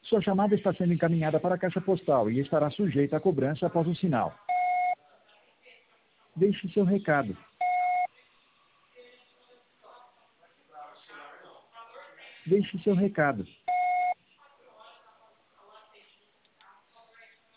Sua chamada está sendo encaminhada para a caixa postal e estará sujeita à cobrança após o sinal. Deixe seu recado. Deixe seu recado.